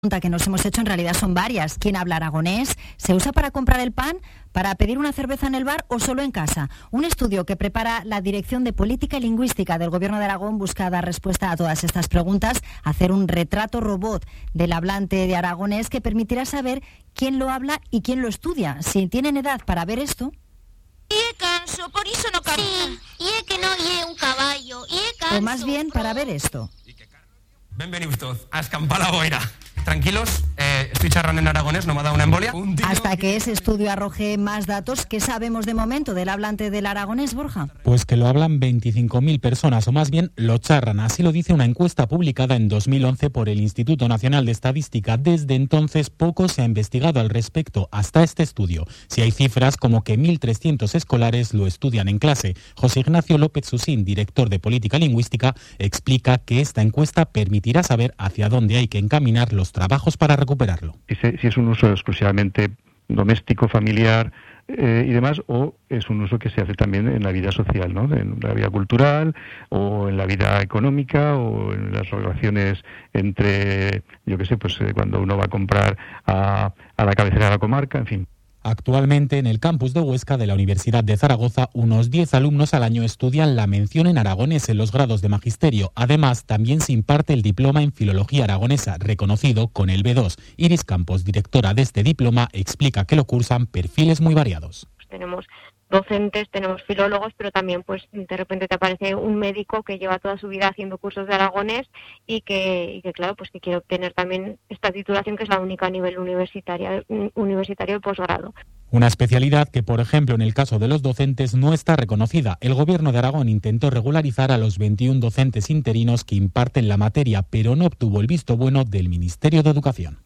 pregunta que nos hemos hecho en realidad son varias. ¿Quién habla aragonés? ¿Se usa para comprar el pan? ¿Para pedir una cerveza en el bar o solo en casa? Un estudio que prepara la Dirección de Política y Lingüística del Gobierno de Aragón busca dar respuesta a todas estas preguntas, hacer un retrato robot del hablante de aragonés que permitirá saber quién lo habla y quién lo estudia. Si tienen edad para ver esto... canso, por iso no camina. Sí, e que non é un caballo, canso. O más bien para ver esto. Benvenidos todos a escampar la boira. Tranquilos, estoy charrando en aragonés, no me ha dado una embolia. Hasta que ese estudio arroje más datos, ¿qué sabemos de momento del hablante del aragonés, Borja? Pues que lo hablan 25.000 personas, o más bien lo charran. Así lo dice una encuesta publicada en 2011 por el Instituto Nacional de Estadística. Desde entonces poco se ha investigado al respecto hasta este estudio. Si hay cifras como que 1.300 escolares lo estudian en clase. José Ignacio López Susín, director de Política Lingüística, explica que esta encuesta permitirá saber hacia dónde hay que encaminar los trabajos para recuperarlo. Si es un uso exclusivamente doméstico, familiar y demás, o es un uso que se hace también en la vida social, ¿no? En la vida cultural o en la vida económica o en las relaciones entre, yo qué sé, pues cuando uno va a comprar a la cabecera de la comarca, en fin. Actualmente, en el campus de Huesca de la Universidad de Zaragoza, unos 10 alumnos al año estudian la mención en aragonés en los grados de magisterio. Además, también se imparte el diploma en filología aragonesa, reconocido con el B2. Iris Campos, directora de este diploma, explica que lo cursan perfiles muy variados. Tenemos docentes, tenemos filólogos, pero también pues de repente te aparece un médico que lleva toda su vida haciendo cursos de aragonés y que claro, pues que quiere obtener también esta titulación, que es la única a nivel universitario de posgrado. Una especialidad que, por ejemplo, en el caso de los docentes no está reconocida. El Gobierno de Aragón intentó regularizar a los 21 docentes interinos que imparten la materia, pero no obtuvo el visto bueno del Ministerio de Educación.